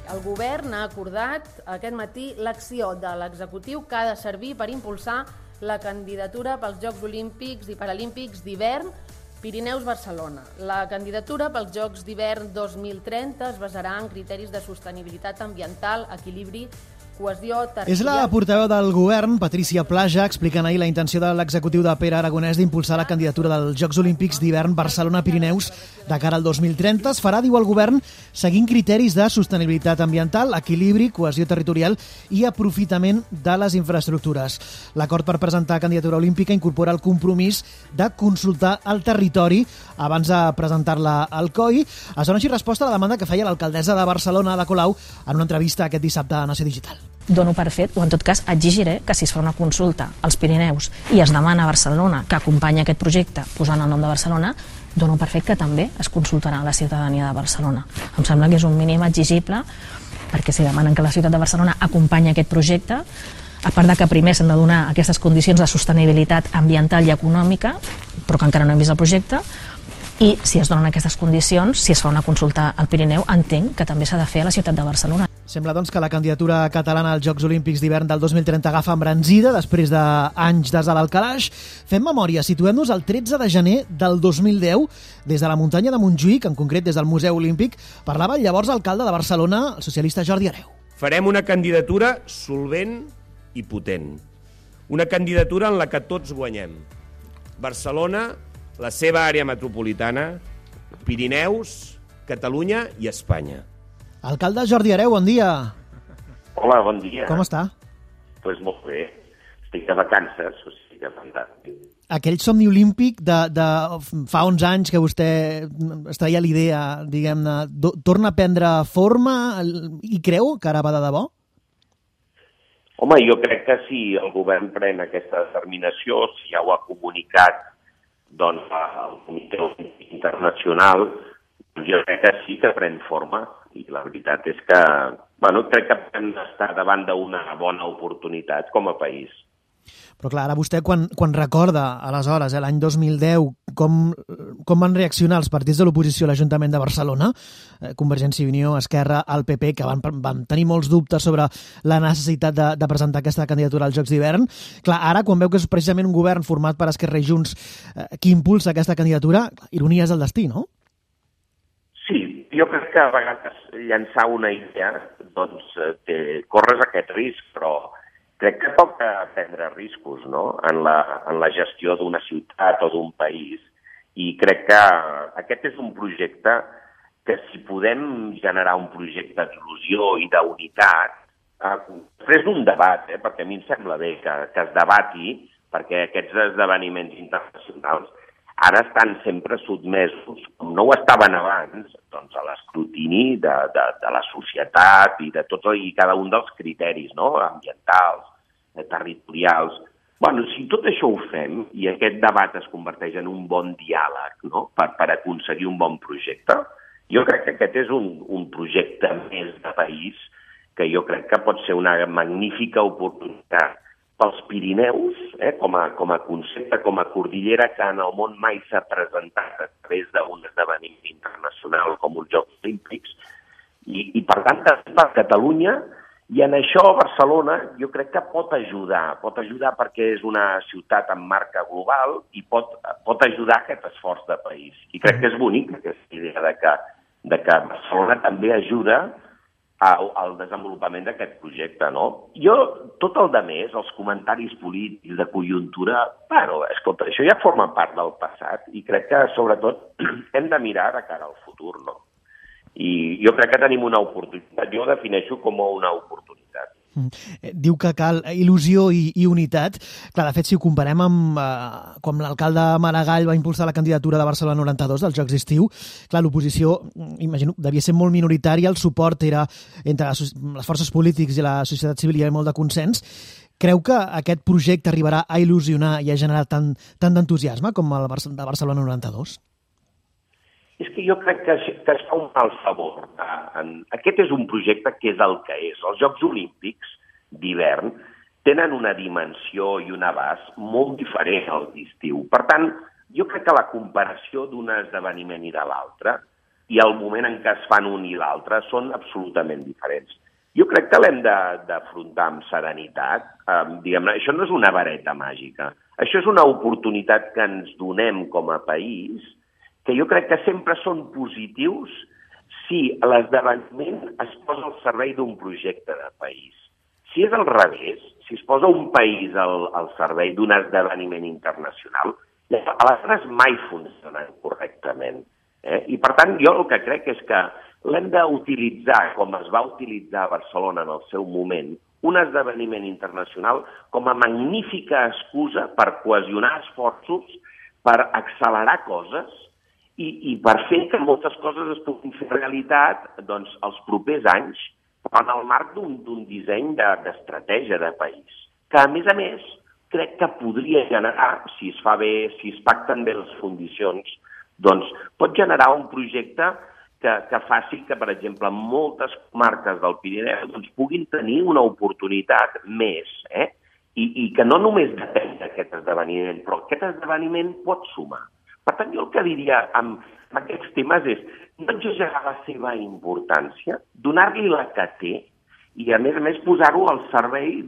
El govern ha acordat aquest matí l'acció de l'executiu que ha de servir per impulsar la candidatura pels Jocs Olímpics i Paralímpics d'hivern Pirineus-Barcelona. La candidatura pels Jocs d'hivern 2030 es basarà en criteris de sostenibilitat ambiental, equilibri, cohesió territorial... És la portaveu del govern, Patricia Plaja, explicant ahir la intenció de l'executiu de Pere Aragonès d'impulsar la candidatura dels Jocs Olímpics d'hivern Barcelona-Pirineus de cara al 2030. Es farà, diu el govern, seguint criteris de sostenibilitat ambiental, equilibri, cohesió territorial i aprofitament de les infraestructures. L'acord per presentar candidatura olímpica incorpora el compromís de consultar el territori abans de presentar-la al COI. Es dona així resposta a la demanda que feia l'alcaldessa de Barcelona, Ada Colau, en una entrevista aquest dissabte a Nació Digital. Dono per fet, o en tot cas exigiré que si es fa una consulta als Pirineus i es demana a Barcelona que acompanyi aquest projecte posant el nom de Barcelona, dono per fet que també es consultarà a la ciutadania de Barcelona. Em sembla que és un mínim exigible, perquè si demanen que la ciutat de Barcelona acompanyi aquest projecte, a part de que primer s'han de donar aquestes condicions de sostenibilitat ambiental i econòmica, però que encara no hem vist el projecte, i si es donen aquestes condicions, si es fa una consulta al Pirineu, entenc que també s'ha de fer a la ciutat de Barcelona. Sembla, doncs, que la candidatura catalana als Jocs Olímpics d'hivern del 2030 agafa embranzida després d'anys des de l'Alcalaix. Fem memòria, situem-nos el 13 de gener del 2010, des de la muntanya de Montjuïc, en concret des del Museu Olímpic, parlava el llavors alcalde de Barcelona, el socialista Jordi Hereu. Farem una candidatura solvent i potent. Una candidatura en la que tots guanyem. Barcelona, la seva àrea metropolitana, Pirineus, Catalunya i Espanya. Alcalde Jordi Hereu, bon dia. Hola, bon dia. Com està? Pues molt bé. Estic de vacances, o sigui que fantàstic. Aquell somni olímpic de fa 11 anys que vostè es traia l'idea, diguem-ne, torna a prendre forma i creu que ara va de debò? Home, jo crec que si el govern pren aquesta determinació, si ja ho ha comunicat doncs, al Comitè Olímpic Internacional, jo crec que sí que pren forma. I la veritat és que, crec que hem d'estar davant d'una bona oportunitat com a país. Però clar, ara vostè quan recorda, aleshores, l'any 2010, com van reaccionar els partits de l'oposició a l'Ajuntament de Barcelona, Convergència i Unió, Esquerra, el PP, que van tenir molts dubtes sobre la necessitat de presentar aquesta candidatura als Jocs d'hivern. Clar, ara, quan veu que és precisament un govern format per Esquerra i Junts qui impulsa aquesta candidatura, ironies del destí, no? Sí, jo crec que a vegades llançar una idea, doncs, corres aquest risc, però crec que toca prendre riscos, no?, en la gestió d'una ciutat o d'un país. I crec que aquest és un projecte que si podem generar un projecte d'il·lusió i d'unitat, després d'un debat, perquè a mi em sembla bé que es debati, perquè aquests esdeveniments internacionals ara estan sempre sotmesos, com no ho estaven abans, doncs a l'escrutini de la societat i de tots i cada un dels criteris, no?, ambientals, territorials. Si tot això ho fem i aquest debat es converteix en un bon diàleg, no?, per aconseguir un bon projecte, jo crec que aquest és un projecte més de país que jo crec que pot ser una magnífica oportunitat pels Pirineus, com a concepte, com a cordillera que en el món mai s'ha presentat a través d'un esdeveniment internacional com els Jocs Olímpics, i per tant per Catalunya, i en això Barcelona jo crec que pot ajudar perquè és una ciutat amb marca global i pot ajudar a aquest esforç de país. I crec que és bonic aquesta idea de que Barcelona també ajuda al desenvolupament d'aquest projecte, no? Jo, tot el de més, els comentaris polítics de conjuntura, escolta, això ja forma part del passat i crec que, sobretot, hem de mirar de cara al futur, no? I jo crec que tenim una oportunitat, jo ho defineixo com una oportunitat. Diu que cal il·lusió i unitat. Clar, de fet, si ho comparem amb com l'alcalde Maragall va impulsar la candidatura de Barcelona 92 dels Jocs d'Estiu, clar, l'oposició, imagino, devia ser molt minoritària, el suport era entre les forces polítiques i la societat civil, hi havia molt de consens. Creu que aquest projecte arribarà a il·lusionar i a generar tant d'entusiasme com el de Barcelona 92? És que jo crec que es fa un mal favor. Aquest és un projecte que és el que és. Els Jocs Olímpics d'hivern tenen una dimensió i un abast molt diferent als d'estiu. Per tant, jo crec que la comparació d'un esdeveniment i de l'altre i el moment en què es fan un i l'altre són absolutament diferents. Jo crec que l'hem d'afrontar amb serenitat. Diguem-ne, això no és una vareta màgica. Això és una oportunitat que ens donem com a país, que jo crec que sempre són positius si l'esdeveniment es posa al servei d'un projecte de país. Si és al revés, si es posa un país al servei d'un esdeveniment internacional, aleshores mai funcionen correctament. I per tant, jo el que crec és que l'hem d'utilitzar, com es va utilitzar a Barcelona en el seu moment, un esdeveniment internacional com a magnífica excusa per cohesionar esforços, per accelerar coses i per fer que moltes coses es puguin fer realitat doncs, els propers anys en el marc d'un disseny d'estratègia de país. Que, a més, crec que podria generar, si es fa bé, si es pacten bé les condicions, doncs pot generar un projecte que faci que, per exemple, moltes comarques del Pirineu doncs, puguin tenir una oportunitat més, i que no només depèn d'aquest esdeveniment, però aquest esdeveniment pot sumar. Per tant, jo el que diria amb aquests temes és no exagerar la seva importància, donar-li la que té i, a més, posar-ho al servei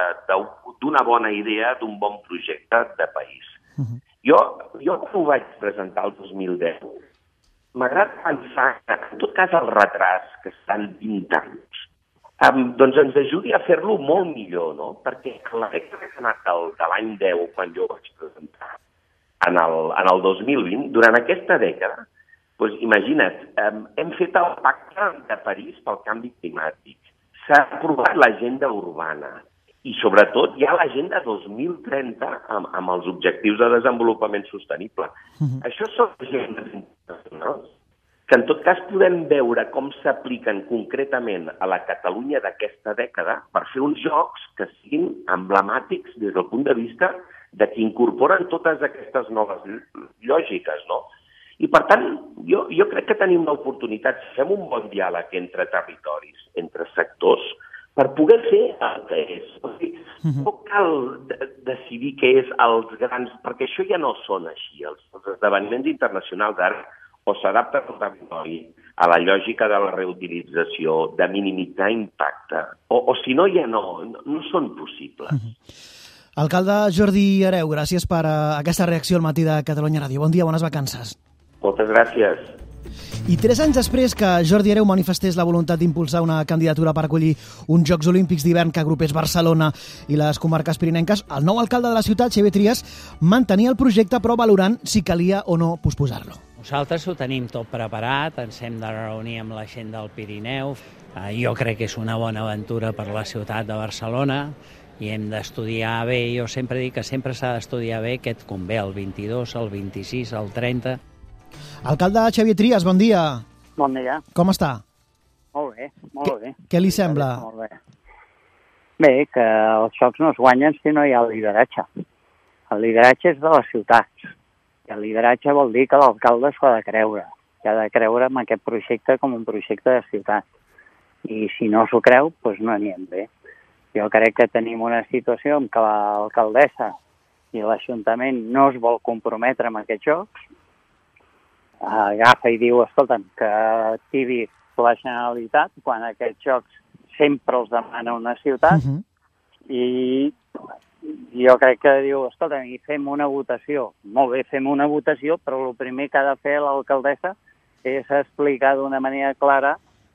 d'una bona idea, d'un bon projecte de país. Jo quan ho vaig presentar el 2010, m'agrada pensar que, en tot cas, el retras, que estan 20 anys, doncs ens ajudi a fer-lo molt millor, no? Perquè la dècada que ha anat de l'any 10, quan jo vaig presentar, en el 2020, durant aquesta dècada, doncs imagina't, hem fet el pacte de París pel canvi climàtic, s'ha aprovat l'agenda urbana i, sobretot, hi ha l'agenda 2030 amb els objectius de desenvolupament sostenible. Això són agendes internacionals que, en tot cas, podem veure com s'apliquen concretament a la Catalunya d'aquesta dècada per fer uns jocs que siguin emblemàtics des del punt de vista de que incorporen totes aquestes noves lògiques, no? I, per tant, jo crec que tenim l'oportunitat, si fem un bon diàleg entre territoris, entre sectors, per poder fer el que és. No cal decidir què és els grans, perquè això ja no són així. Els esdeveniments internacionals ara o s'adapten al territori, a la lògica de la reutilització, de minimitzar impacte, o si no, ja no són possibles. Alcalde Jordi Hereu, gràcies per aquesta reacció al matí de Catalunya Ràdio. Bon dia, bones vacances. Moltes gràcies. I 3 anys després que Jordi Hereu manifestés la voluntat d'impulsar una candidatura per acollir uns Jocs Olímpics d'hivern que agrupés Barcelona i les comarques pirinenques, el nou alcalde de la ciutat, Xavier Trias, mantenia el projecte però valorant si calia o no posposar-lo. Nosaltres ho tenim tot preparat, ens hem de reunir amb la gent del Pirineu. Jo crec que és una bona aventura per la ciutat de Barcelona i hem d'estudiar bé. Jo sempre dic que sempre s'ha d'estudiar bé què et convé, el 22, el 26, el 30... Alcalde Xavier Trias, bon dia. Bon dia. Com està? Molt bé, molt bé. Què li sembla? Molt bé. Bé, que els jocs no es guanyen si no hi ha el lideratge. El lideratge és de les ciutats. I el lideratge vol dir que l'alcalde s'ho ha de creure. I ha de creure en aquest projecte com un projecte de ciutat. I si no s'ho creu, doncs no anirem bé. Jo crec que tenim una situació en què l'alcaldessa i l'Ajuntament no es vol comprometre amb aquests jocs, agafa i diu, escolta'm, que activi la Generalitat quan aquests jocs sempre els demana una ciutat, i jo crec que diu, escolta'm, i fem una votació. Molt bé, fem una votació, però el primer que ha de fer l'alcaldessa és explicar d'una manera clara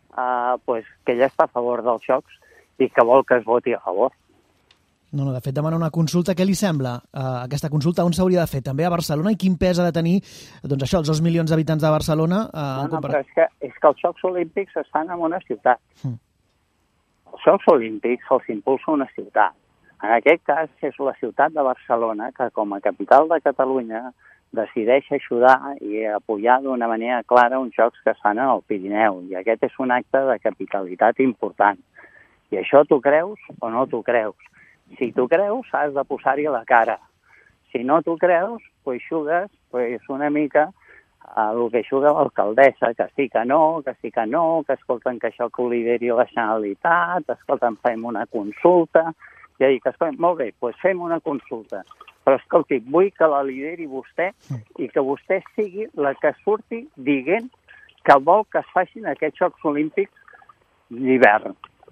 que ella està a favor dels jocs i que vol que es voti a favor. No, de fet, demana una consulta. Què li sembla aquesta consulta? On s'hauria de fer? També a Barcelona? I quin pes ha de tenir, doncs això, els 2 milions d'habitants de Barcelona? Però és que els Jocs Olímpics estan en una ciutat. Els Jocs Olímpics els impulsa una ciutat. En aquest cas és la ciutat de Barcelona que, com a capital de Catalunya, decideix ajudar i apoyar d'una manera clara uns jocs que es fan en el Pirineu. I aquest és un acte de capitalitat important. I això t'ho creus o no t'ho creus? Si t'ho creus, has de posar-hi la cara. Si no t'ho creus, doncs jugues una mica el que juga l'alcaldessa, que sí que no, que escolten que això que ho lideri la Generalitat, escolten, fem una consulta. I dic, escolta, molt bé, doncs fem una consulta. Però, escolti, vull que la lideri vostè i que vostè sigui la que surti dient que vol que es facin aquests Jocs Olímpics d'hivern.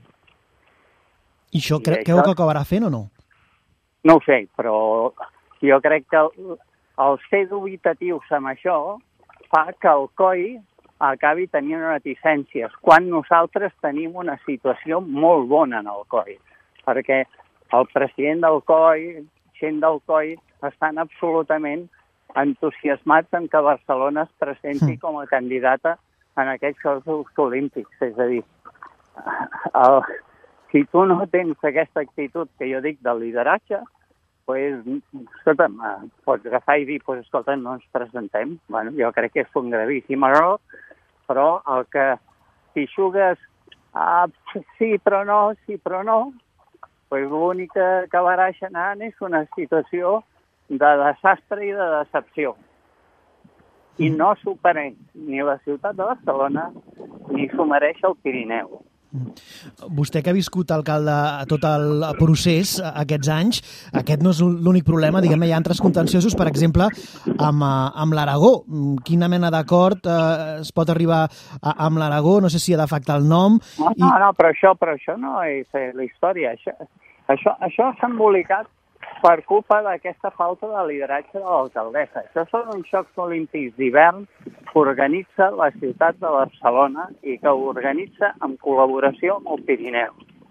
I això creu que acabarà fent o no? No ho sé, però jo crec que el ser dubitatius amb això fa que el COI acabi tenint reticències, quan nosaltres tenim una situació molt bona en el COI, perquè el president del COI, gent del COI, estan absolutament entusiasmats en que Barcelona es presenti com a candidata en aquests Jocs Olímpics. És a dir, si tu no tens aquesta actitud que jo dic de lideratge, escolta, pots agafar i dir, escolta, no ens presentem. Bueno, jo crec que és un gravíssim error, però el que si jugues sí però no, l'únic que acabarà generant és una situació de desastre i de decepció. I no s'ho mereix ni la ciutat de Barcelona ni s'ho mereix el Pirineu. Vostè que ha viscut alcalde tot el procés aquests anys, aquest no és l'únic problema, diguem-ne, hi ha altres contenciosos, per exemple, amb l'Aragó. Quina mena d'acord es pot arribar amb l'Aragó? No sé si ha d'afectar el nom. No, però això no és la història. Això s'ha embolicat per culpa d'aquesta falta de lideratge de l'alcaldessa. Això són uns Jocs Olímpics d'hivern que organitza la ciutat de Barcelona i que organitza en col·laboració amb el Pirineu.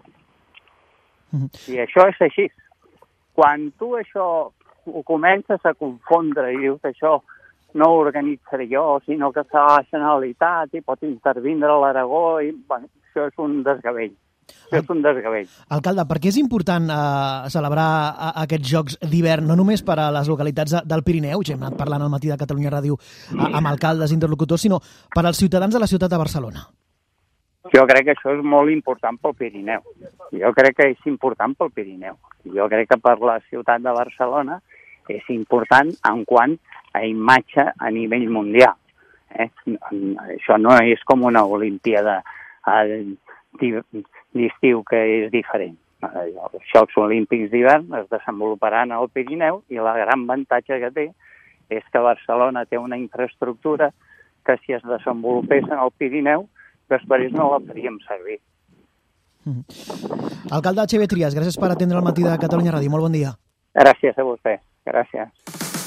I això és així. Quan tu això ho comences a confondre i dius que això no ho organitzaré jo, sinó que serà la Generalitat i pot intervindre l'Aragó, això és un desgavell. És un desgavell. Alcalde, per què és important celebrar aquests Jocs d'hivern, no només per a les localitats del Pirineu, ja hem anat parlant al matí de Catalunya Ràdio amb alcaldes, interlocutors, sinó per als ciutadans de la ciutat de Barcelona? Jo crec que això és molt important pel Pirineu. Jo crec que és important pel Pirineu. Jo crec que per la ciutat de Barcelona és important en quant a imatge a nivell mundial. Això no és com una Olimpiada d'estiu que és diferent. Els Jocs Olímpics d'hivern es desenvoluparan al Pirineu i la gran avantatge que té és que Barcelona té una infraestructura que si es desenvolupés en el Pirineu després no la faríem servir. Alcalde Xavier Trias, gràcies per atendre el matí de Catalunya Ràdio. Molt bon dia. Gràcies a vostè. Gràcies.